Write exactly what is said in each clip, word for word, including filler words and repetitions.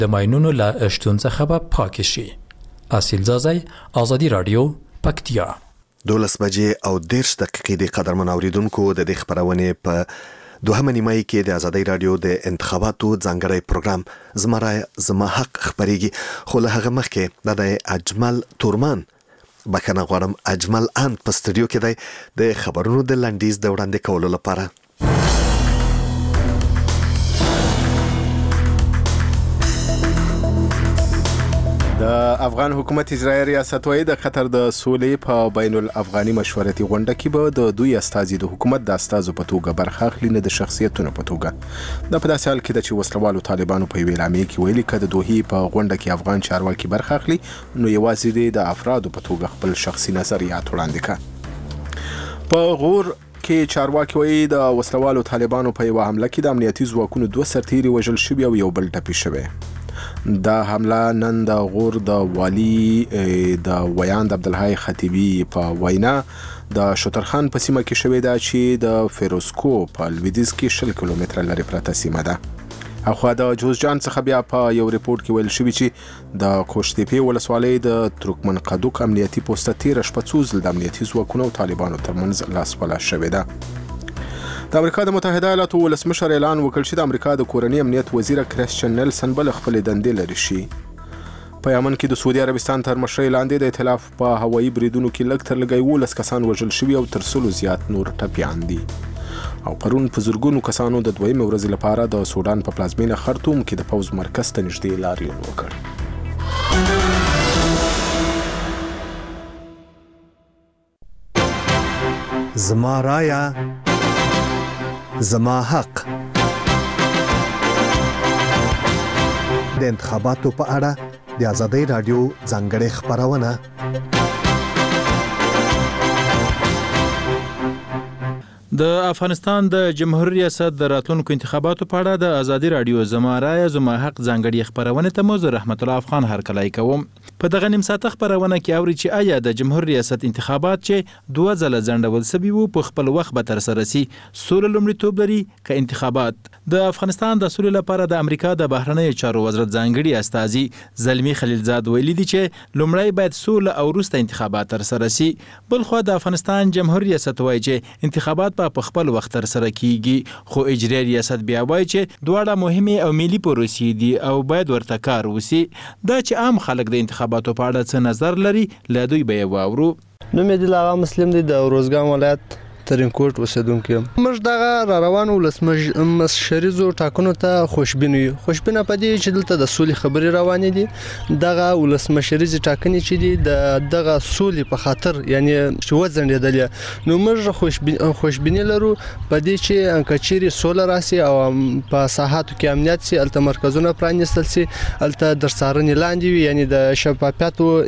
د ماینونو له شتون څخه به پاک شي. اصیل زازی، آزادي رادیو، پکتیا. دولس بجې او دیرش دقیقې د قدرمن اوریدونکو د دې خبرونې په دوهمه نیمایي کې د آزادي رادیو د انتخاباتو ځانګړی پروګرام زما رای زما حق خبرېږي. خو له هغه مخکې د اجمل تورمان بخښنه غواړم اجمل ان په استودیو کې دی د خبرونو د لنډیز د وړاندې کولو لپاره. د افغان حکومت اجرایي ریاست وايي د قطر د سولې په بین الافغاني مشورتي غونډه کې به د دوی استازي د حکومت د استازو په توګه برخه اخلي، نه د شخصیتونو په توګه. دا په داسې حال کې ده چې وسلوالو طالبانو په یوې اعلامیې کې ویلي که د دوحې په غونډه کې افغان چارواکي برخه اخلي نو یوازې د افرادو په توګه خپل شخصي نظریات وړاندې کړي. په غور کې چارواکي وایي د وسلوالو طالبانو په یوه حمله کې د امنیتي ځواکونو دوه سرتیري وژل شوي او یو بل ټپي شوی. دا حمله نن د غور د والی د ویاند عبدالحی خطیبی په وینا د شترخان په سیمه کې شوې ده چې د فیروزکو په لویدیځ کې شل کیلومتره لرې پرته سیمه ده. اخوا د جوزجان څخه بیا په یو ریپورت کې ویل شوي چې د کوشتېپې ولسوالۍ د ترکمن قدوک امنیتي پوسته تېره شپه څو ځل د امنیتي ځواکونو او طالبانو ترمنځ لاسپله شوې ده. د امریکا د متحده ایالاتو ولسمشر اعلان وکړ چې د امریکا د کورني امنیت وزیر کریسچن نیلسن بل خپل دندې لري شي. په یمن کې د سعودي عربستان تر مشرۍ لاندې د ائتلاف په هوایي بریدونو کې لږ تر لږه یولس کسان وژل شوي او تر سلو زیات نور ټپیان دي. او پرون په زرګونو کسانو د دویمې ورځې لپاره د سودان په پلازمینه خرطوم کې د پوځ مرکز ته نږدې لاریون وکړ. زما رایا زما حق. د انتخاباتو په اړه د آزادي رادیو ځانګړې خبرونه. د افغانستان د جمهوریت ریاست د راتلونکو انتخاباتو په اړه د آزادي رادیو زما رای زما حق ځانګړې خبرونه ته موږ رحمت الله افغان هرکلی کوم. په دغه نیم ساعته خبرونه کې اوري چې آیا د جمهوریت ریاست انتخابات چې دوه ځله ځنډول شوي وو په خپل وخت به ترسره شي سوله لومړیتوب لري که انتخابات. د افغانستان د سولې لپاره د امریکا د بهرنیو چارو وزارت ځانګړي استازي زلمی خلیلزاد ویلي دي چې لومړی باید سوله او وروسته انتخابات ترسره شي. بلخو د افغانستان جمهوریت ریاست وایي چې انتخابات په خپل وخت ترسره کیږي، خو اجرایي ریاست بیا وایي چې دواړه مهمه او ملي پروسې دي او باید ورته کار وشي. دا چې عام خلک د انتخاباتو په اړه څه نظر لري له دوی به یې واورو. نوم یې د آغا مسلم دی د روزګان ولایت ترینکوټ اوسیدونکي. موږ دغه را روانو ولسمشریزو ټاکنو ته خوشبین یو. خوشبینه پدې چې دلته د سولې خبرې روانې دي. دغه ولسمشریزي ټاکنې چې دي د دغه سولې په خاطر یعنی چې وځنډېدل نو موږ خوشبین خوشبینی لرو پدې چې کچيري سوله راسي او په ساحاتو کې امنیت سي، الته مرکزونه پرانیستل سي، الته درڅارنې لاندې وي یعنی د شفافیت او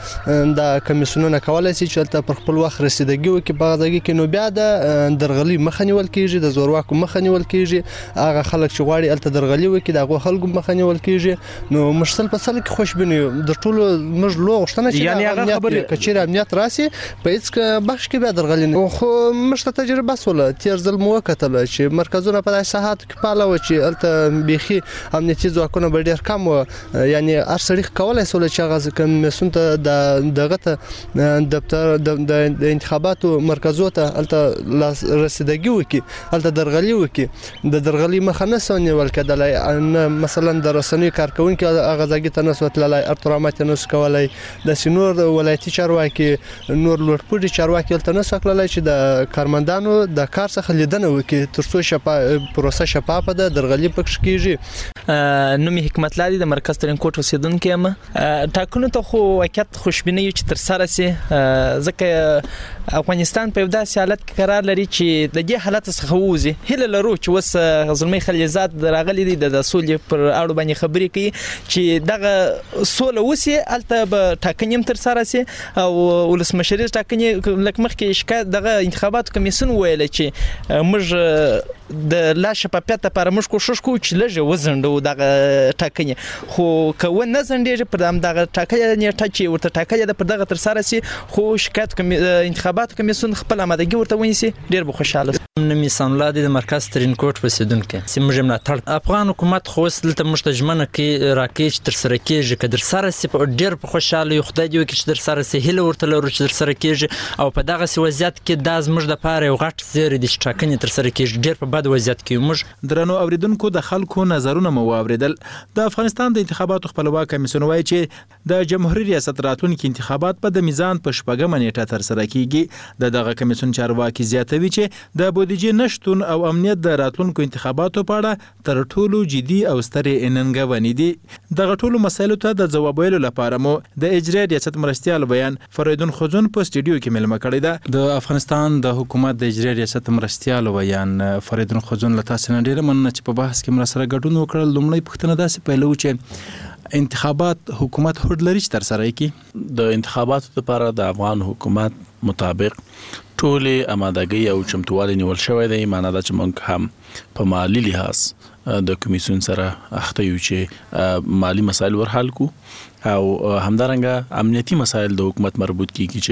د کمیسیونونو کولای سي چې الته پر خپل وخت رسیدګي وکړي په غږی کې. نو بیا د درغلي مخه نیول کیږي، د زورواکو مخه نیول کیږي، هغه خلک چې غواړي الته درغلي وکړي دغه خلکو مخه نیول کیږي. نو مشسل په سل کې خوشبین یو. د ټولو موږ لو غشتنه چې یعنی هغه خبره کچیر امنیت راسي په هیڅ بخش کې به درغلي نه. خو مشته تجربه سوله تیر ځل مو وکتل چې مرکزونه په داسې ساحات کې پاله و چې الته بيخي امنیتي ځواکونه به ډیر کم و. یعنی هر سړی کولای سول چې هغه کمیسیون ته د دغه ته دفتر د انتخاباتو مرکزو ته الته رسیدګي وکي، الته درغلي وکي. د درغلي مخه نه سونیول کېدلای. مثلا د رسنۍ کارکونکو هغه ځای ته نسوت لای ارترامات نه کولای. د سینور ولایتي چارواکي نور لوړپوړي چارواکي الته نه سکلای چې د کارمندانو د کار څخه لیدنه وکي ترڅو شفا پروسه شفافه ده درغلي پکښ کیږي. نومي حکمت لادي د مرکز ترینکوټ اوسیدونکو یم. ټاکنو ته خو وکټ خوشبینی چې تر سره سي ځکه افغانستان په داسې حالت کې قرار لري چې د دې حالت څخه ووزي. هله لرو چې وس زلمی خلیلزاد راغلي دي د سولې پر اړه باندې خبرې کوي چې دغه سوله وسی الته به ټاکنې تر سره سي او ولسمشریز ټاکنې لکه مخکې شکایت دغه انتخابات کمیسیون ویل چې موږ د لا شفافیت لپاره موږ کوشش کوو چې لږه وزندو دغه ټاکنې خو کوو نه زندېږي پر دغه ټاکنې نیټه چې ورته ټاکنې د پر دغه تر سره سي خو شکایت کوم انتخابات کمیسیون خپل آمادګي ورته ونیسي ډیر به خوشاله نمیسان ولادي د مرکز ترینکوټ اوسیدونکو سیمه جمله تر افغان حکومت خو دلته مشتجمنه کې راکېچ تر سره کېږي که در سره سي ډیر په خوشاله یو خدای دی چې در سره سي هله ورته لور چې در سره کېږي او په دغه وضعیت کې د زموږ د پاره یو غټ زیری د ټاکنې تر سره کېږي ډیر په بد وضعیت کې موږ درنو اوریدونکو د خلکو نظرونه مو واوریدل د افغانستان د انتخاباتو خپلواک کمیسیون وایي چې د جمهوریت ریاست راتلونکي انتخابات په د میزان په شپږمه نیټه تر سره کیږي د دغه کمیسیون چارواکي زیاتوي چې د بودیجې نشټون او امنیت د راتلونکو انتخاباتو په اړه تر ټولو جدي او سترې ننګونې دي دغه ټولو مسایلو ته د ځواب ویلو لپاره مو د اجرایي ریاست مرستیال بیان فریدون خزون په سټډیو کې ملمه کړی ده د افغانستان د حکومت د اجرایي ریاست مرستیال بیان فریدون خزون له تاسو نه ډیره مننه چې په بحث کې مرسته ګډون وکړل لومړی پوښتنه داسې پیلو چې انتخابات حکومت هوډ لري چې تر سره کړي د انتخاباتو لپاره د افغان حکومت مطابق ټولې آمادګۍ او چمتووالی نیول شوی دی معنی دا چې موږ هم په مالی لحاظ د کمیسیون سره اخته یو چې مالی مسایل ورحل کو او همدارنګه امنیتي مسایل د حکومت مربوط کیږي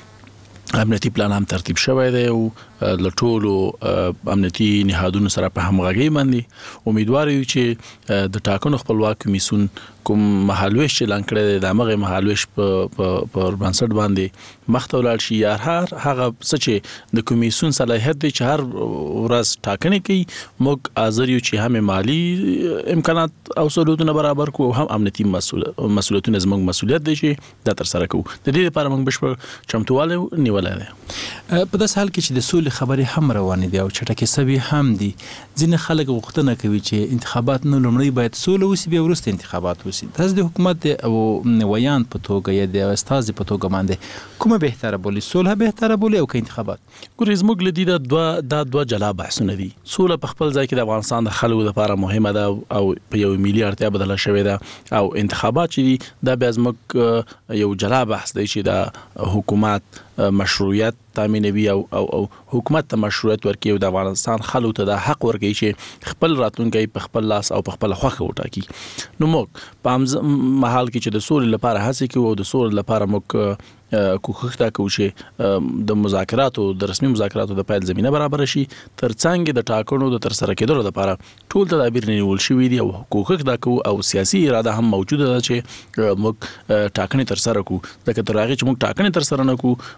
چې امنیتي پلان هم ترتیب شوی دی او له ټولو امنیتي نهادونو سره په همغږۍ باندې امیدوار یو چې د ټاکنو خپلواک کمیسیون کوم مهالويش چې اعلان کړی دی د هغه مهالويش په په بنسټ باندې مخته ولاړ شي یا هر هغه څه چې د کمیسیون صلاحیت دی چې هر ورځ ټاکنې کوي موږ حاضر یو چې هم مالی امکانات او سہولتونه برابر کوو هم امنیتي مسؤلیتونه زموږ مسؤلیت دی چې دا تر سره کوو د دې لپاره موږ بشپړ چمتوالی نیولای دی په داس حال کې چې د سولې خبرې هم روانې دي او چټکې سوي هم دي ځینې خلک غوښتنه کوي چې انتخابات نه لومړی باید سوله وسی بیا وروسته انتخابات وسی تاسو د حکومت او ویان په توګه یا د استاد په توګه باندې کومه بهتره بولی سوله بهتره بولی او که انتخابات ګورې زموږ لدی دا دوه دا دوه جلا بحثونه دي سوله په خپل ځای کې د افغانستان د خلکو لپاره مهمه ده او په یو ملي اړتیا بدله شوې ده او انتخابات چې دا بیا زموږ یو جلا بحث دی چې د حکومت مشروعیت تامینوي او او او حکومت ته مشروعیت ورکوي او د افغانستان خلکو ته د حق ورکوي چې خپل راتلونکي په خپل لاس او په خپل خوښه وټاکي نو موږ په محل کې چې د سولې لپاره هڅه کوو او د سولې لپاره موږ کوښښ دا کوو چې د مذاکراتو د رسمي مذاکراتو د پیل زمينه برابر شي ترڅنګ د ټاکنو د تر سره کېدو لپاره ټول تدابیر نیول شوي دي او کوښښ دا کوو او سیاسي اراده هم موجوده ده چې موږ ټاکنې تر سره کوو ځکه تر هغه چې موږ ټاکنې تر سره نه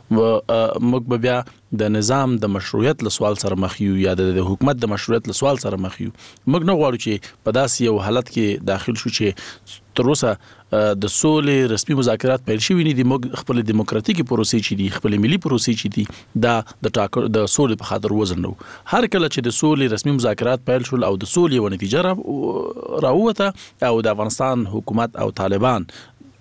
کوو موږ به بیا د نظام د مشروعیت له سوال سره مخ یو یا د حکومت د مشروعیت له سوال سره مخ یو موږ نه غواړو چې په داسې یو حالت کې داخل شو چې تر اوسه د سولې رسمي مذاکرات پیل شوي نه دي موږ خپل دیموکراتیکي پروسې چې دي خپل ملي پروسې چې دي دا د ټاکر د سولې په خاطر وزن نو هر کله چې د سولې رسمي مذاکرات پیل شول او د سولې و نتیجه راوته او د افغانستان حکومت او طالبان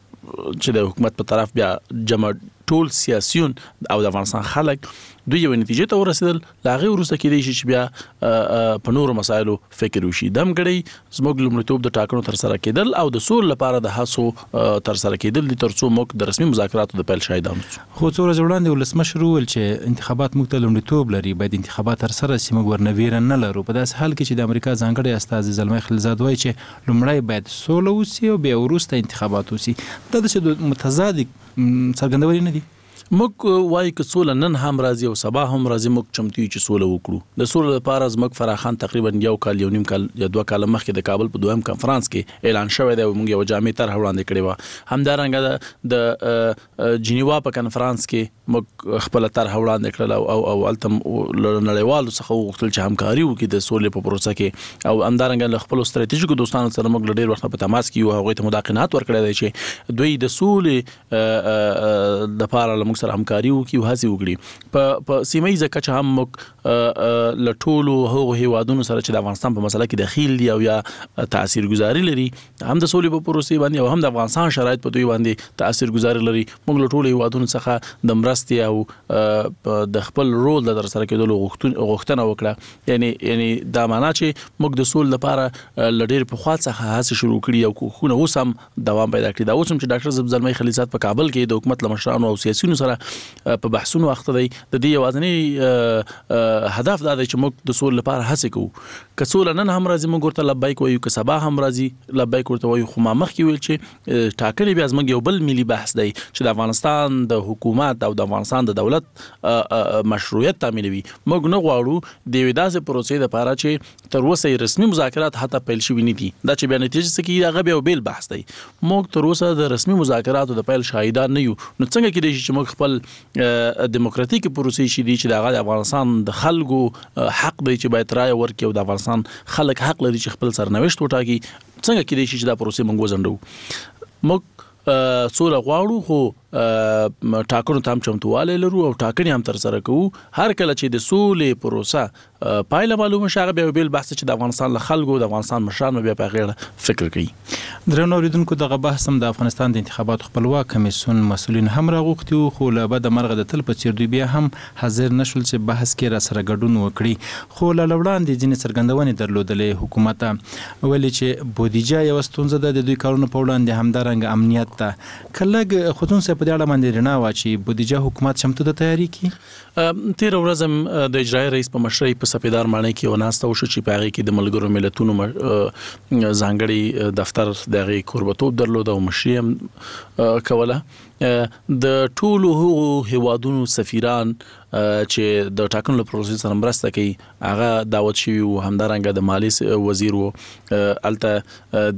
چې د حکومت په طرف بیا جمع ټول سیاسيون او د افغانستان خلک دوی یو نتیجه ته ورسېدل لاغه ورسته کې دی چې بیا په نورو مسایلو فکر وشي دم غړي زموږ لومړیتوب د ټاکنو تر سره کېدل او د سول لپاره د هڅو تر سره کېدل د ترڅو موږ د رسمي مذاکراتو د پیل شاهدان خو څو ورځې وړاندې ولسمشر وویل چې انتخابات موږ ته لومړیتوب لري باید انتخابات تر سره سي موږ ورنویر نه لرو په داس حال کې چې د امریکا ځانګړي استاد زلمي خلیلزاد وایي چې لومړی باید سوله وسی او بیا وروسته انتخابات وسی دا د متضاد څرګندوري نه دي موږ وایي چې سوله نن هم راځي او سبا هم راځي موږ چمتو چې سوله وکړو د سوله لپاره زموږ فراخان تقریبا یو کال یو نیم کال یا دوه کال مخکې د کابل په دویم کانفرنس کې اعلان شوی دی موږ یو جامع طرح وړاندې کړی و همدارنګه د جنیوا په کانفرنس کې موږ خپل طرح وړاندې کړل او او التم نړیوالو څخه وغوښتل چې همکاري وکړي د سولې په پروسه کې او همدارنګه له خپل ستراتیژیکو دوستانو سره موږ ډېر وخت په تماس کې یو هغه ته مداقنات ورکړل دي چې دوی د سولې د لپاره سره همکاري وکړي او هڅه وکړي په په سیمایي ځکه چې هم موږ لټولو هغه هیوادونو سره چې د افغانستان په مسله کې دخیل دي او یا تاثیرګذاري لري هم د سولې په پروسې باندې او هم د افغانستان شرایط په دوی باندې تاثیرګذاري لري موږ لټولو هیوادونو څخه د مرستې او د خپل رول د تر سره کېدلو غوښتنه وکړه یعنی یعنی دا معنا چې موږ د سولې لپاره لډیر په خوا څخه هڅه شروع کړې او کوښښونه اوس هم دوام پیدا کړي دا اوس هم چې ډاکټر زلمي خلیلزاد په کابل کې د حکومت لمشرانو او سیاسيونو سره سره په بحثونو وخت دی. د دې یوازینی هدف دا دی چې موږ د سولې لپاره هڅه کوو. که سوله نن هم راځي موږ ورته لبیک وایو، که سبا هم راځي لبیک ورته وایو. خو ما مخکې ویل چې ټاکنې بیا زموږ یو بل ملي بحث دی چې د افغانستان د حکومت او د افغانستان د دولت مشروعیت تامینوي. موږ نه غواړو د یوې داسې پروسې دپاره چې تر اوسه رسمي مذاکرات حتی پیل شوي نه دي. دا چې بیا نتیجه څه کېږي هغه بیا یو بیل بحث دی. موږ تر اوسه د رسمي مذاکراتو د پیل شاهدان نه یو. نو څنګه کېدای شي چې موږ خپل دیموکراتیکي پروسې چې دي چې د هغه د افغانستان د خلکو حق دی چې باید رایه ورکړي او د افغانستان خلک حق لري چې خپل سرنوشت وټاکي، څنګه کېدای شي چې دا پروسې موږ وځنډو؟ موږ سوله غواړو خو ټاکنو ته هم چمتووالی لرو او ټاکنې هم ترسره کوو. هر کله چې د سولې پروسه پایله معلومه شي هغه بیا یو بیل بحث چې د افغانستان له خلکو د افغانستان مشران بیا په هغې اړه فکر کوي. درنو اوریدونکو دغه بحث هم د افغانستان د انتخاباتو خپلواک کمیسیون مسؤلین هم راغوښتي وو، خو له بده مرغه د تل په څېر دوی بیا هم حاضر نشول چې بحث کې راسره ګډون وکړي. خو له وړاندې ځینې څرګندونې درلودلې حکومت ویلي چې بودیجه یوه ستونزه ده د دوی کارونو په وړاندې، همدارنګه امنیت ته. که لږ خصوص په دې اړه باندې رڼا واچي، بودیجه حکومت چمتو ده تیاری کړي؟ تېره ورځ هم د اجرایي رئیس په مشرۍ په سپیدار ماڼۍ کې یوه ناسته وشوه چې په هغې کې د ملګرو ملتونو ځانګړي دفتر د هغې کوربتوب درلود او مشري هم کوله. د ټولو هغو هیوادونو سفیران چې د ټاکنو له پروسې سره مرسته کوي هغه دعوت شوي وو. همدارنګه د مالیې وزیر وو، هلته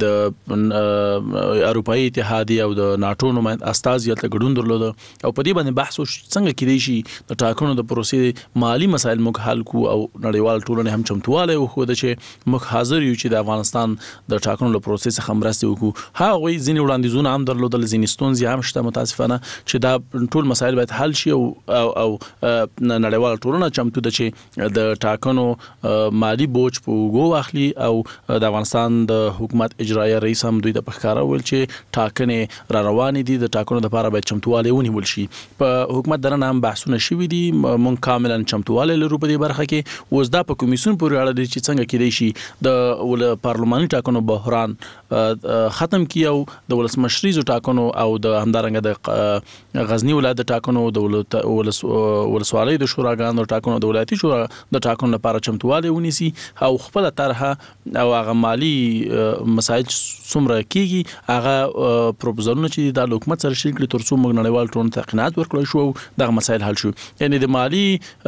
د اروپایي اتحادیې او د ناټو نمایند استازي هلته ګډون درلوده او په دې باندې بحث وشو څنګه کېدای شي د ټاکنو د پروسې مالي مسایل موږ حل کړو او نړیوال ټولنې هم چمتووالی وښوده چې موږ حاضر یو چې د افغانستان د ټاکنو له پروسې څخه مرستې وکړو. هغوی ځینې وړاندیزونه هم درلودل، ځینې ستونزې هم شته متاسفانه چې دا ټول مسایل باید حل شي او او نړیوال ټولنه چمتو ده چې د ټاکنو مالی بوج په اوږو واخلي او د افغانستان د حکومت اجرایي رئیس هم دوی ته په ښکاره وویل چې ټاکنې را روانې دي، د ټاکنو دپاره باید چمتووالی ونیول شي. په حکومت دننه هم بحثونه شوي دي، موږ کاملا چمتووالی لرو په دې برخه کې. اوس دا په کمیسیون پورې اړه دی چې څنګه کېدای شي د پارلماني ټاکنو بحران ختم کړي او د ولسمشریزو ټاکنو او د همدارنګه د غزني ولایت د ټاکنو د ولسوالۍ د شوراګانو د ټاکنو د ولایتي شورا د ټاکنو لپاره چمتووالی ونیسي او خپله طرحه او هغه مالي مسایل څومره کېږي هغه پروپوزلونه چې د حکومت سره شریک کړي تر څو موږ نړیوال ټولنې ته قناعت ورکړی شو او دغه مسایل حل شو. یعنې د مالي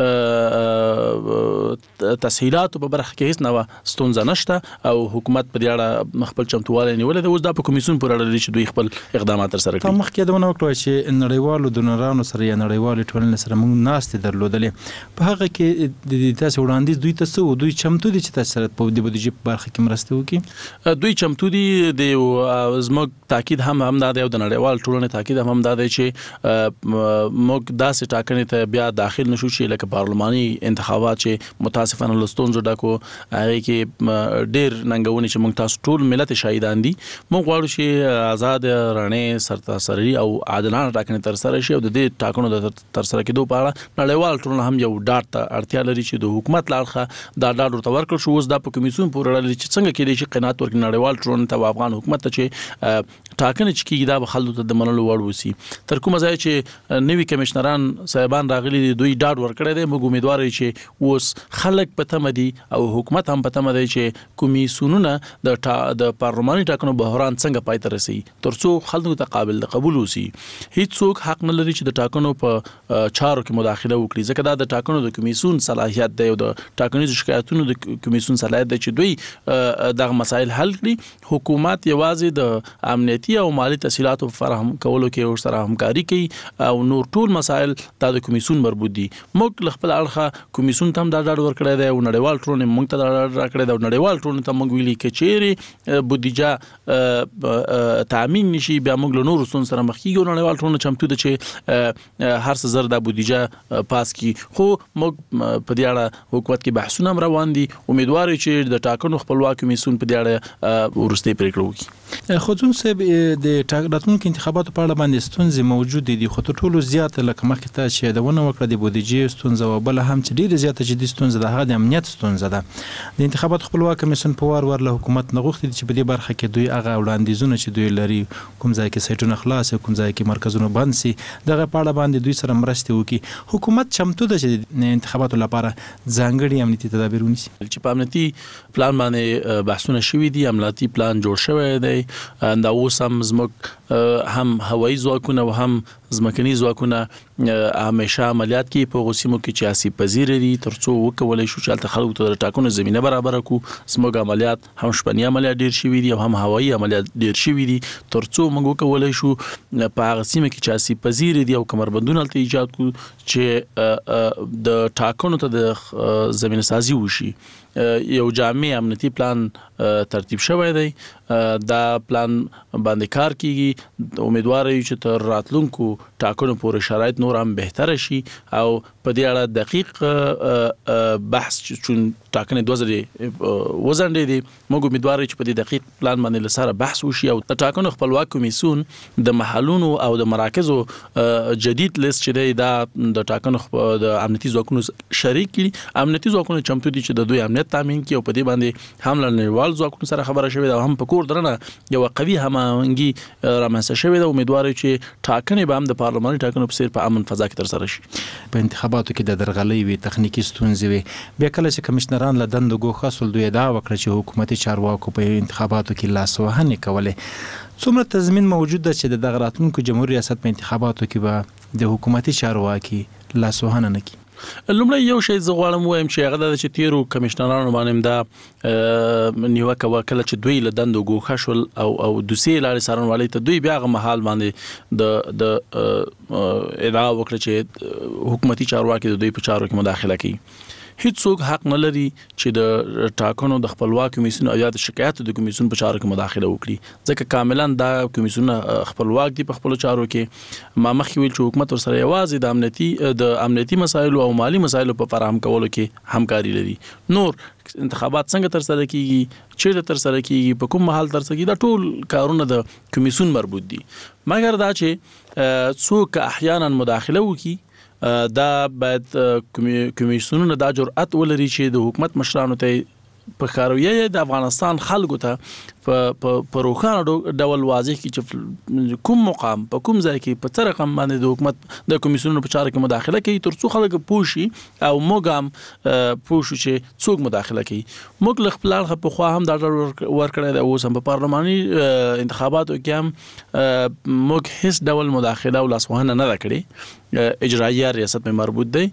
تسهیلاتو په برخه کې هیڅ نوه ستونزه نشته او حکومت په دې اړه خپل چمتووالی نیولی دی. اوس دا په کمیسیون پورې اړه لري چې دوی خپل اقدامات ترسره کړي. تا مخکې یادونه وکړه چې نړیوالو ډونرانو سره یا نړیوالې ټولنې سره موږ ناستې درلودلې، په هغه کې د تاسو وړاندیز دوی ته څه و؟ دوی چمتو دي چې تاسو سره په د بودیجې په برخه کې مرسته وکړي؟ دوی چمتو دي. د زموږ تاکید هم هم دا دی او د نړیوال ټولنې تاکید هم هم دا دی چې موږ داسې ټاکنې ته بیا داخل نشو چې لکه پارلماني انتخابات چې متاسفانه له ستونزو ډک و، هغې کې ډېر ننګونې چې موږ تاسو ټول ملت شاهدان دي. موږ غواړو چې آزاد، رڼې، سرتاسري او عادلانه ټاکنې ترسره شي او د دې ټاکنو د ترسره کېدو په اړه نړیوال ټولنه هم یو ډاډ ته اړتیا لري چې د حکومت له اړخه دا ډاډ ورته ورکړل شو. اوس دا په کمیسیون پورې اړه لري چې څنګه کېدای شي قناعت ورکړي نړیوال ټولنې ته او افغان حکومت ته چې ټاکنې چې کېږي دا به خلکو ته د منلو وړ وسي. تر کومه ځایه چې نوي کمیشنران صاحبان راغلي دي دوی ډاډ ورکړی دی. موږ امیدوار یو چې اوس خلک په تمه دي او حکومت هم په تمه دی چې کمیسیونونه د د پارلماني ټاکنو بحران څنګه پای ته رسوي تر څو خلکو ته قابل قبول وسي. هیڅوک حق نه لري چې د ټاکنو په چارو کې مداخله وکړي ځکه دا د ټاکنو د کمیسیون صلاحیت دی او د ټاکنیزو شکایتونو د کمیسیون صلاحیت دی چې دوی دغه مسایل حل کړي. حکومت یوازې د امنیتي او مالی تسهیلاتو فراهم کولو کې ورسره همکاري کوي او نور ټول مسایل د کمیسیون مربوط دي. موږ له خپل اړخه کمیسیون ته هم دا ډاډ ورکړی دی او نړیوال ټولنې موږ ته دا ډاډ راکړی دی او نړیوال ټولنې ته موږ ویلي که چیرې بودیجه تامین نشي بیا موږ له نورو ستونزو سره مخ کېږو. نړیوال ټولنه چمتو ده چې هر څه زر دا بودیجه پاس کړي. خو موږ په دې اړه حکومت کې بحثونه هم روان دي. امیدوار یو چې د ټاکنو خپلواک کمیسیون په دې اړه وروستۍ پرېکړه وکړي. خودون صاحب د راتلونکو انتخاباتو په اړه باندې ستونزې موجود دي خو تر ټولو زیات لکه مخکې ته چې یادونه وکړه د بودیجې ستونزه او بل هم چې ډیره زیاته جدي ستونزه ده هغه د امنیت ستونزه ده. د انتخاباتو خپلواک کمیسیون په وار ور له حکومت نه غوښتي چې په دې برخه کې دوی هغه وړاندیزونه چې دوی لري کوم ځای کې سایټونه خلاص کوم ځای کې مرکزونه بند سي دغه په اړه باندې دوی سره مرسته وکړي. حکومت چمتو ده چې انتخاباتو لپاره ځانګړي امنیتي تدابیر ونیسي. چې په امنیتي پلان باندې بحثونه شوي دي، امنیتي پلان جوړ شوی دی، دا اوس هم زموږ هم هوایي ځواکونه او هم ځمکني ځواکونه همیشه عملیات کوي په غوسیمو کې چې آسیب پذیر دي ترڅو وکولای شو چې هلته خلکو ته د ټاکنو زمینه برابر کړو. زموږ عملیات هم شپني عملیات ډیر شوي دي او هم هوایي عملیات ډیر شوي دي ترڅو موږ وکولای شو په هغه سیمه کې چې آسیب پذیر دي او کمربندونه هلته ایجاد کړو چې د ټاکنو ته د زمینه سازي وشي. یو جامع امنیتي پلان ترتیب شوی دی، دا پلان باندې کار کیږي. امیدوار یو چې تر راتلونکو ټاکنو پورې شرایط نور هم بهتر شي او په دې اړه دقیق بحث چون ټاکنې دوه ځلې وزنډې دي موږ امیدوار یو چې په دې دقیق پلان باندې لسره بحث وشي او د ټاکنو خپلواک کمیسیون د محلونو او د مراکزو جدید لیست چې دی دا د ټاکنو د امنیتي ځواکونو شریک کړي. امنیتي ځواکونو چمتو دي چې د دوی امنیت تامین کړي او په دې باندې هم له نړیوال ځواکونو سره خبره شوې ده او هم په کور درنه یو قوي هماهنګي رامنځته شوې ده. امیدوار یو چې ټاکنې به هم د پارلماني ټاکنو په څیر په امن فضا کې ترسره شي. په انتخاباتو کې د درغلۍ وي، تخنیکی ستونزې وي، بیا کله چې کمشنران له دندو ګوښه سول دوی دا وکړه چې حکومتي چارواکو په انتخاباتو کې لاسوهنې کولې. څومره تضمین موجود ده چې د دغه راتلونکو جمهور ریاست په انتخاباتو کې به د حکومتي چارواکي لاسوهنه نه کړي؟ لومړی یو شی زه غواړم وایم چې هغه د چې تیرو کمشنرانو باندې دا نیوکه وکړه چې دوی له دندو ګوښه شول او او دوسیې لارې څارنوالۍ ته دوی بیا هغه مهال باندې د د ادعا وکړه چې حکومتي چارواکي د دوی په چارو کې مداخله کوي. هیڅوک حق نه لري چې د ټاکنو د خپلواک کمیسیون او یا د شکایاتو د کمیسیون په چارو کې مداخله وکړي ځکه کاملا دا کمیسیون خپلواک دي په خپل چارو کې. ما مخکې ویل چې حکومت ورسره یوازې د امنیتي د امنیتي مسایلو او مالی مسایلو په فراهم کولو کې همکاري لري. نور انتخابات څنګه تر سره کیږي، چیرته تر سره کیږي، په کوم محل تر سره کیږي، دا ټول کارونه د کمیسیون مربوط دي. مګر دا چې څوک احیانا مداخله وکړي دا باید کمیسیونونه دا جرأت ولري چې د حکومت مشرانو ته په کاروي د افغانستان خلکو ته په په روخانه ډول واضح کی چې کوم مقام په کوم ځای کې په څه رقم باندې د حکومت د کمیسیونونو په چارو کې مداخله کوي ترڅو خلک پوښي او موږ هم پوښو چې څوک مداخله کوي. موږ له خپل اړخه په خوا هم دا ورکړی د اوس هم په پارلماني انتخاباتو کې هم موږ هیڅ ډول مداخله او لاسوهنه نه کړې. اجرایه ریاست مې مربوط دی،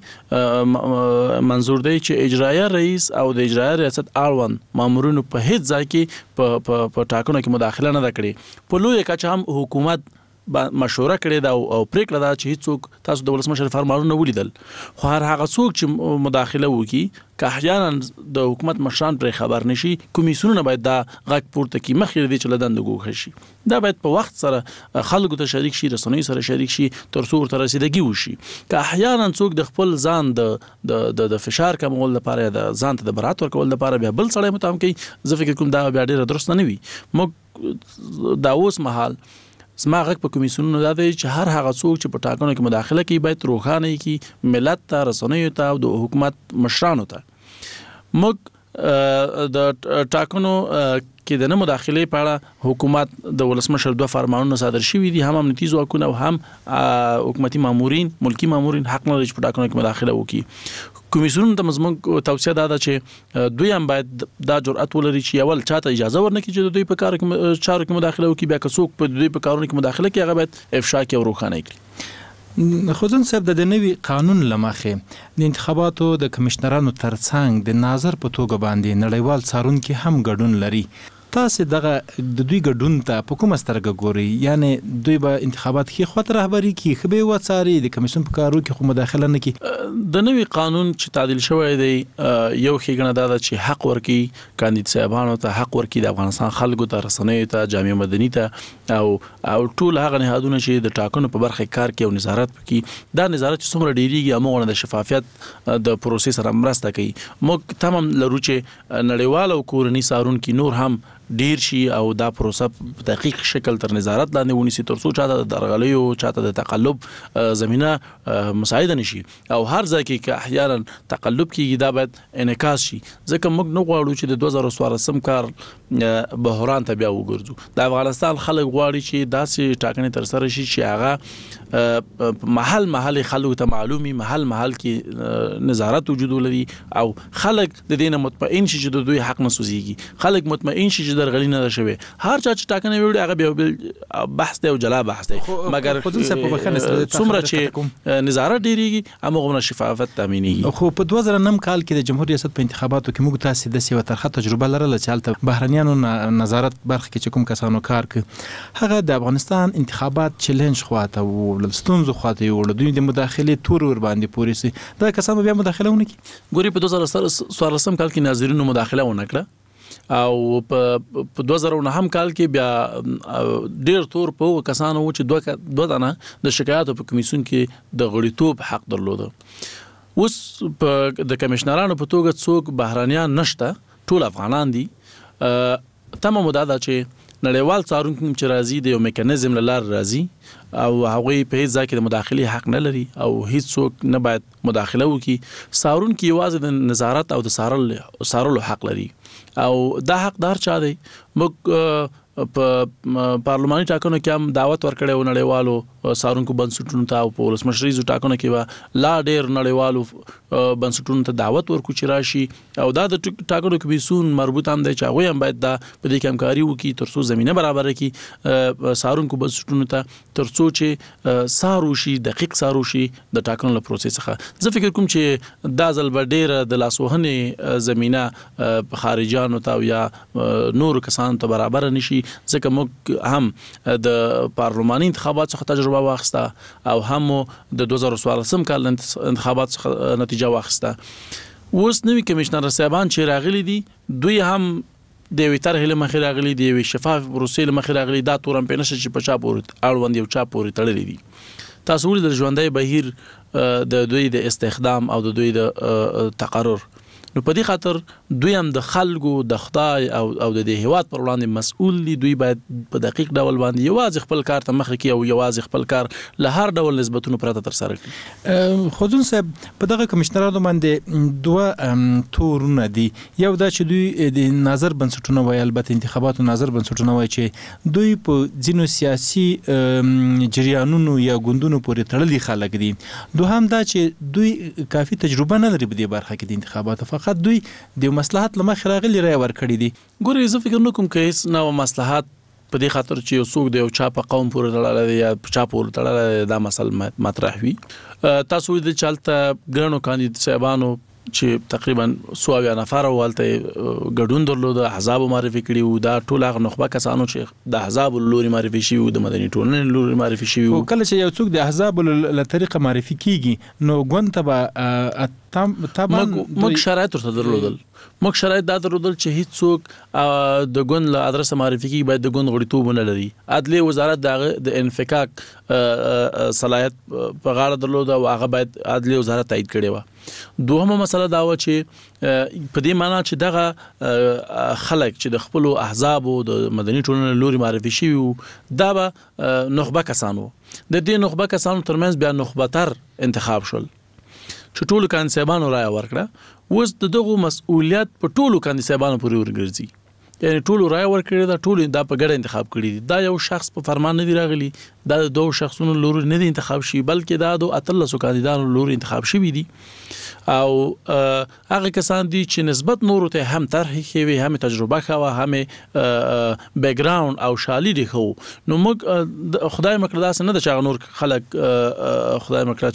منظور دی چې اجرایه رئیس او د اجرایه ریاست اړوند مامورینو په هیڅ ځای کې په په ټاکنو کې مداخله نه کړې. په لوی کچه هم حکومت مشوره کړې ده او پریکړه ده چې هیڅوک تاسو د ولسمشر فرمانونه ولیدل خو هر هغه څوک چې مداخله وکړي که احیانا د حکومت مشران پر خبر نشي کمیسیونونه باید دا غږ پورته کړي مخکې د چې لدند ګوښه شي. دا باید په وخت سره خلکو ته شریک شي، رسنۍ سره شریک شي ترڅو ورته رسیدګي وشي. که احیانا څوک د خپل ځان د د فشار کمول لپاره د ځان ته د برات ورکول لپاره بیا بل سړی متهم کوي زه فکر کوم دا بیا ډیره درست نه وي. موږ دا اوس مهال زما غږ په کمیسیونونو دا دی چې هر هغه څوک چې په ټاکنو کې مداخله کوي باید روښانه کړي ملت ته، رسنیو ته او د حکومت مشرانو ته. موږ د ټاکنو کې د نه مداخلې په اړه حکومت د ولسمشر دوه فرمانونه صادر شوي دي، هم امنیتي ځواکونه او هم حکومتي مامورین ملکی مامورین حق نه لري چې په ټاکنو کې مداخله وکړي. کمیسیونونو ته زموږ توصیه دا ده چې دوی هم باید دا جرأت ولري چې اول چاته اجازه ورنکړي چې دوی په کار کې چارو کې مداخله وکړي، بیا که څوک په دوی په کارونو کې مداخله کوي هغه باید افشا کړي او روښانه کړي. خودن صاحب د نوي قانون لمخې د انتخاباتو د کمشنرانو ترڅنګ د ناظر په توګه باندې نړیوال څارونکي هم ګډون لري. تاسو دغه د دوی ګډون ته په کومه سترګه ګوري؟ یعنی دوی به انتخابات کې خود رهبری کوي خو به وڅاري د کمیسیون په کارو کې خو مداخله نه کوي. د نوي قانون چې تعدیل شوی دی یو ښېګڼه دا ده چې حق ورکي کاندید صاحبانو ته، حق ورکي د افغانستان خلکو ته، رسنیو ته، جامعه مدني ته او او ټول هغه نهادونه چې د ټاکنو په برخه کار کوي او نظارت کوي. دا نظارت چې څومره ډیریږي هغه د شفافیت د پروسې سره مرسته کوي. موږ تمام لرو چې نړیوال او کورني څارونکي نور هم ډیر شي او دا پروسه په دقیق شکل تر نظارت لاندې ونیسي تر څو چاته د درغلیو چاته د تقلب زمينه مساعده نشي او هر ځکه کې احیانا تقلب کیږي دا باید انعکاس شي ځکه موږ نه غواړو چې د دوه زره څوارلسم کال بحران ته بیا وګرځو د افغانستان خلک غواړي چې داسې ټاکنې تر سره شي چې هغه محل محل خلکو ته معلومي محل محل کې نظارت وجود لري او خلک د دې نه مطمئن شي چې د دوی حق نه سوزيږي خلک مطمئن شي چې درغلي نه شوي هر چا چې ټاکنې وړي هغه به بحث دی او جلا بحث دی مګر څومره چې نظارت ډیریږي هغه شفافیت تامینېږي خو په دوه زره نهم کال کې د جمهوریت ریاست په انتخاباتو کې موږ تاسو د سیو ترخه تجربه لرله چې حالت بهرنیانو نظارت برخه کې کوم کسانو کار کوي هغه د افغانستان انتخابات چیلنج خواته او لستونزو خواته یو د دوی د مداخله تور ور باندې پوری سي دا کسانو بیا مداخله ونه کی ګوري په دوه زره څوارلسم کال کې ناظرینو مداخله ونه کړه او په دوه زره نهم کال کې بیا ډیر تور په کسانو چې دوه دوه دانه د شکایاتو په کمیسیون کې د غړیتوب حق درلوده اوس په د کمشنرانو په توګه څوک بهرانيان نشته ټول افغانان دي تمام مدده چې نړیوال څارونکو چې راځي د یو میکانیزم لار راځي او هغه په هیڅ ځای کې د مداخله حق نه لري او هیڅ څوک نه باید مداخله وکړي څارونکو یوازې د نظارت او د سارل سارلو حق لري او دا حقدار چا دی موږ په پارلماني ټاکنو کې هم دعوت ورکړې و نړیوالو څارونکو بنسټونو ته او په ولسمشریزو ټاکنو کې لا ډېر نړیوالو بنسټونو ته دعوت ورکو چې راشي او دا د ټاکنو کمیسیون مربوط هم دی چې هغه هم باید دا په دې کې همکاري وکړي ترڅو زمينه برابر کړي څارونکو بنسټونو ته ترڅو چې سارو شي دقیق سارو شي د ټاکنو له پروسې څخه زه فکر کوم چې دا ځل به ډېر د لاسوهنې زمينه خارجيانو ته یا نور کسانو ته برابر نشي ځکه موږ هم د پارلماني انتخابات څخه تجربه واخیسته او هم د دوه زره څوارلسم کال انتخابات څخه نتیجه واخیسته اوس نوی کمشنر صاحبان چې راغلي دي دوی هم د وی طرح له مخې راغلي دي وی شفاف پروسې له مخې راغلي دا تورم پېنه چې په چا پورې اړوند یو چا پورې تړلې دي تاسو ولې د ژوندۍ بهیر د دوی د استخدام او د دوی د تقرر نو په دې خاطر دوی هم د خلکو د خدای او او د هیواد پر وړاندې مسؤل دي دوی باید په دقیق ډول باندې یوازې خپل کار ته مخ کړي او یوازې خپل کار له هر ډول نسبتونو پرته تر سره کړي خودون صاحب په دغه کمشنرانو باندې دوه تورونه دي یو دا چې دوی د نظر بنسټونه وایي البته انتخاباتو نظر بنسټونه وایي چې دوی په ځینو سیاسي جریانونو یا ګوندونو پورې تړلي خلک دي دوهم دا چې دوی کافي تجربه نه لري په دې برخه کې د انتخاباتو فقط دوی د مصلحت لمخ راغلي رای ورکړي دي ګورې زه فکر نه کوم چې هیڅ نو مصلحت په دې خاطر چې یو څوک د یو چا په قوم پورې تړلی یا چا پورې تړلی دا مسله مطرح وي تاسو د چالت ګڼو کاندید صاحبانو چې تقریبا سواویا نفر ولته ګډون درلود احزاب معرفي کړي دا ټول هغه نخبه کسانو چې د احزاب لوري معرفي شي او د مدني ټولنې لوري معرفي شي او کله چې یو څوک د احزاب له طریقه معرفي کیږي نو ګوند ته طبعا موږ شرایط ورته درلودل موږ شرایط دا درلودل چې هیڅ څوک د ګوند له ادرس معرفي کیږي باید د ګوند غړیتوب نه لري عدلي وزارت د انفکاک صلاحیت په غاړه درلود او هغه باید عدلي وزارت تایید کړي و دوهمه مسله دا و چې په دې معنی چې دغه خلک چې د خپل احزاب او د مدني ټولنې لوري معرفي شي دا به نخبه کسانو د دې نخبه کسانو ترمنځ بیا نخبه تر انتخاب شول چې ټولو کاندیدانو رائے ورکړه اوس دغه مسؤلیت په ټولو کاندیدانو پورې ورګرځي یعنی ټولو رائے ورکړي دا ټولو دا په ګډه انتخاب کړي دا یو شخص په فرمان نه دی راغلی دا د دوه شخصونو لوري نه دی انتخاب شي بلکې دا د اتلسو کاندیدانو لوري انتخاب شوی دي او هغه کسان دي چې نسبت نورو ته هم طرح کوي هم تجربه کوي هم بیک ګراوند او شالید خو نو موږ خدای مکړه داس نه د چا نور خلک خدای مکړه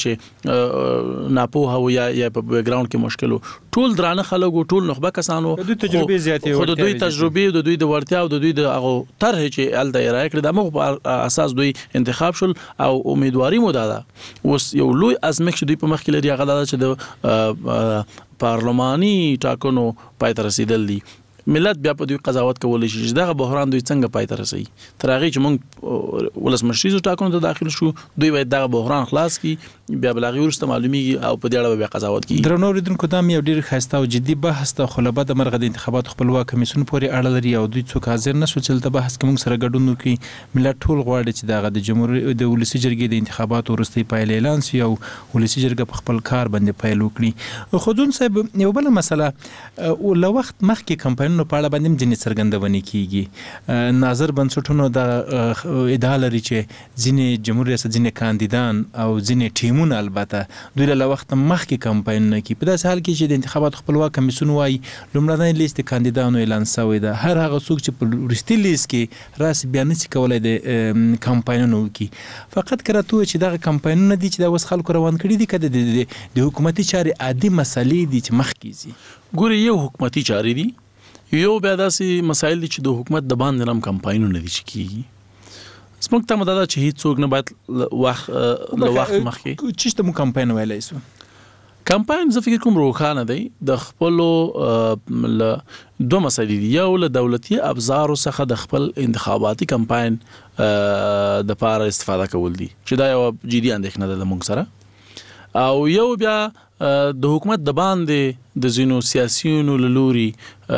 چې ناپوه او یا یا په بیک ګراوند کې مشکل ټول درانه خلک ټول نخبه کسانو د تجربه زیاتې خو د دوی تجربه د دوی د ورتیا او د دوی د هغه طرح چې ال د رای کړی د موږ په اساس دوی انتخاب شول او امیدواري مو ده اوس یو لوی ازمه چې دوی په مخ کې لري هغه دا چې د پارلماني ټاکنو پای ته رسیدل دي ملت بیا په دوی قضاوت کولای شي چې دغه بحران دوی څنګه پای ته رسوي. تر هغه چې موږ ولسمشریزو ټاکنو ته داخل شو دوی باید دغه بحران خلاص کړي، بیا بل هغه ورسته معلومیږي او په دې اړه بیا قضاوت کوي. درنو اوریدونکو دا یو ډیر ښایسته او جدي بحث ته خلبه د مرغه د انتخاباتو خپلواک کمیسیون پورې اړه لري او دوی څوک حاضر نشو چې د بحث کې موږ سره ګډون وکړي. ملت ټول غواړي چې دغه د جمهوریت د ولسی جرګې د انتخاباتو وروستۍ پایلې اعلان شي او ولسی جرګه په خپل کار باندې پیل وکړي. خو ځون صاحب یو بل مسله او له وخت مخکې کمپاینونو په اړه باندې ځینې څرګندونې کیږي. ناظر بنسټونو د ادعا لري چې ځینې جمهور ریاست ځینې کاندیدان او ځینې ټیمونه البته دوی له وخت مخکې کمپاینونه کوي. په داسې حال کې چې د انتخاباتو خپلواک کمیسیون وايي لومړنی لیست کاندیدانو اعلان شوی ده، هر هغه څوک چې په وروستي لیست کې راسي بیا نشي کولای د کمپاینونو وکړي. فقط کراتو چې دغه کمپاینونه دي چې د وس خلکو روان کړي دي کده د حکومتي چارې عادي مسلې دي چې مخکې زی. ګوري یو حکومتي چارې دي، یو بیا داسې مسایل دي چې د حکومت د باندې نام کمپاینونه دي چې کیږي. سمک ته مدد چې هیڅ څوک نه باید وخت له وخت مخکې چې ته مو کمپاین ویلای سو. کمپاین زه فکر کوم روخانه دی د خپل دوه مسایل دي، یو له دولتي ابزارو څخه د خپل انتخاباتي کمپاین د پاره استفاده کول دي چې دا یو جدي اندېښنه ده موږ سره، او یو بیا د حکومت د باندې د زینو سیاسيونو لوري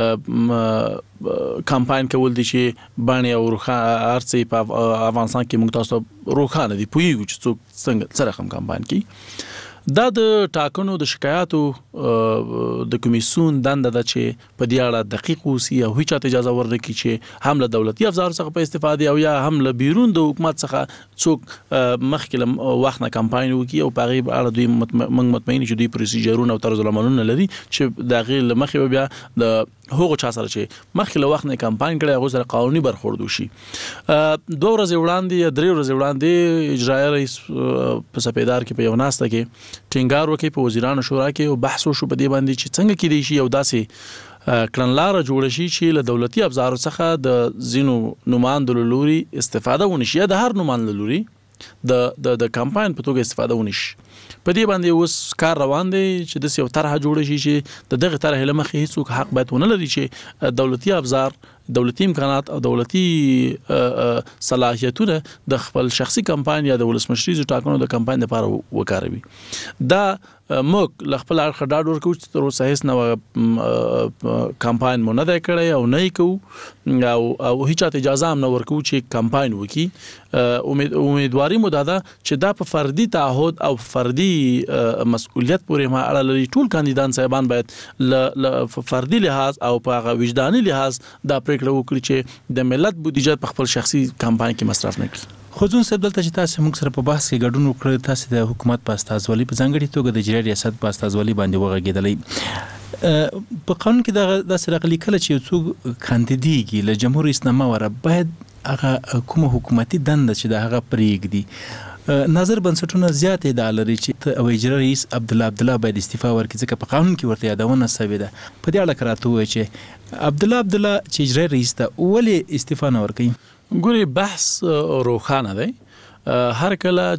کمپاین کول دي چې باندې او روخانه ارڅي په افغانستان کې موږ تاسو روخانه دي پویږو چې څوک څنګه سره هم کمپاین کوي. دا د ټاکنو د شکایاتو د کمیسیون دنده ده چې په دې اړه دقیق اوسي او هیڅ اجازه ورنکړي چې هم له دولتي افزار څخه په استفاده او یا هم له بیرون د حکومت څخه څوک مخکې وخت نه کمپاین وکړي او په غیب اړه دوی موږ مطمئن چې دوی پروسیجرونه او طرز العملونه لري چې د غیر مخې بیا د هغه چا سره چې مخکې له وخت نه کمپاین کړي هغه سره قانوني برخورد وشي. دوه ورځې وړاندې یا درې ورځې وړاندې اجرایي رئیس په سپیدار کې په یو ناسته کې ټینګار وکړي په وزیرانو شورا کې او بحث وشو په دې باندې چې څنګه کېدای شي یو داسې کړنلاره جوړ شي چې له دولتي ابزارو څخه د زینو نمائندو لوري استفاده ونشي یا د هر نمائند لوري د د د کمپاین په توګه استفاده ونشي. په دې باندې اوس کار روان دی چې د یو طرحه جوړ شي چې د دغه طرحه لمخې هیڅوک حق باید ونه لري چې دولتي ابزار، دولتي امکانات او دولتي صلاحیتونه د خپل شخصي کمپاین یا د ولسمشریزو ټاکنو د کمپاین لپاره وکاروي. دا موږ له خپل اړخه ډاډ ورکوو چې تر اوسه هیڅ نوی کمپاین مو نه دی کړی او نه یې کوو او او هیڅ اجازه هم نه ورکوو چې کمپاین وکړي. امید امیدواري مو دا ده چې دا په فردي تعهد او فردي مسؤلیت پورې ما اړه لري. ټول کاندیدان صاحبان باید له فردي لحاظ او په هغه وجداني لحاظ دا پریکړه وکړي چې د ملت بودیجه په خپل شخصي کمپاین کې مصرف نه کړي. خو ځون صاحب دلته چې تاسو موږ سره په بحث کې ګډون وکړ، تاسو د حکومت په استازولي په ځانګړي توګه د اجرایي ریاست په استازولي باندې وغږیدلې. په قانون کې دا داسې راغلي کله چې یو څوک کاندیدېږي له جمهور رئیس نه ماوره باید هغه کومه حکومتي دنده چې د هغه پرېږدي. ناظر بنسټونه زیات ادعا لري چې او اجرایي رئیس عبدالله عبدالله باید استعفا ورکړي ځکه په قانون کې ورته یادونه شوې ده. په دې اړه راته ووایي چې عبدالله عبدالله چې اجرایي رئیس ته ولې استعفا نه ورکوي؟ ګوري بحث روخانه دی. هر کله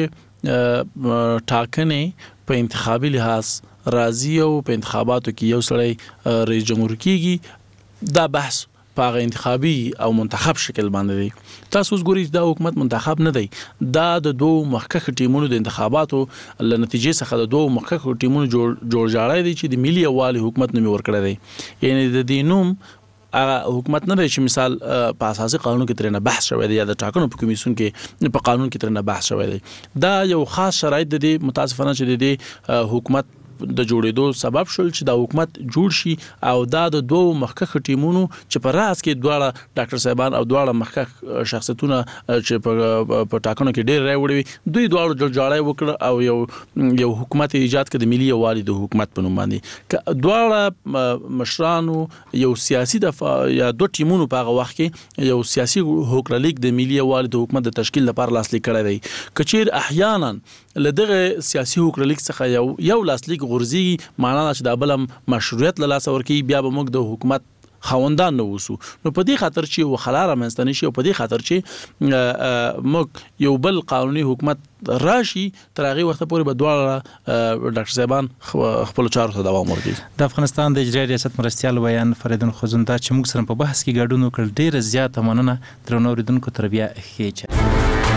چې ټاکنې په انتخابي لحاظ راځي او په انتخاباتو کې یو سړی رئیس جمهور کیږي دا بحث په هغه انتخابي او منتخب شکل باندې دی. تاسو اوس ګورئ دا حکومت منتخب نه دی، دا د دوه مخکښ ټیمونو د انتخاباتو له نتیجې څخه د دوه مخکښ ټیمونو جوړ جوړ جاړی دی چې د ملي یووالي حکومت نوم ورکړی دی. یعنی د دې نوم هغه حکومت نه دی چې مثال په اساسي قانون کې ترنه بحث شوی دی یا د ټاکنو په کمیسیون کې په قانون کې ترنه بحث شوی دی. دا یو خاص شرایط دی متاسفانه چې د حکومت د جوړېدو سبب شول چې دا حکومت جوړ شي او دا د دوه مخکښ ټیمونو چې په راس کې دواړه ډاکټر صاحبان او دواړه مخکښ شخصیتونه چې په ټاکنو کې ډېر رای وړي دوی دواړو جوړجاړی وکړ او یو یو حکومت ایجاد کړ د ملي یووالي د حکومت په نوم باندې. دواړه مشرانو یو سیاسي دفاع یا دوه ټیمونو په هغه وخت کې یو سیاسي هوکړلیک د ملي یووالي د حکومت د تشکیل لپاره لاسلیک کړی دی. کچیر احیانا لدغه سیاسي هوکړلیک څخه یو یو لاسلیک غورځي معنا چې دا بل مشروعیت له لاس ورکی بیا به موږ د حکومت خوندان نه وسو نو په دې خاطر چې وخلاره منستنی شي او په دې خاطر چې موږ یو بل قانوني حکومت راشي تر هغه وخت پورې به دواړه ډاکټر صاحبان خپل چارو ته دوام ورکړي. د افغانستان د اجرایي ریاست مرستیال ویان فریدون خوزنده چې موږ سره په بحث کې ګډون وکړ ډیره زیاته مننه درنو اوریدونکو تر بیا ښه چه.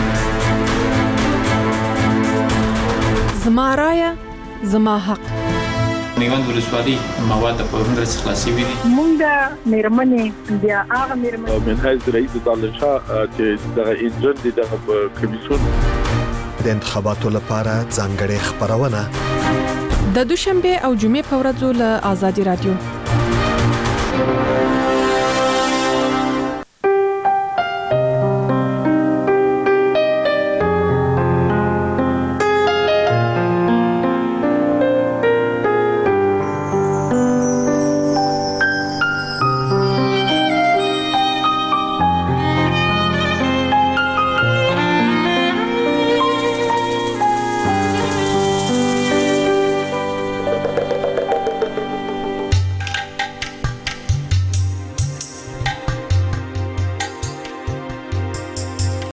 زما رایه زما حق. میوند ولسوالۍ مواد په هندرس خلاصي وي. مونږ د میرمنې بیا هغه میرمنې من حیث رئیس دالشا چې دغه انجن دي دغه کمیسیون د انتخاباتو لپاره ځانګړې خبرونه د دوشنبه او جمعې په ورځو له آزادي رادیو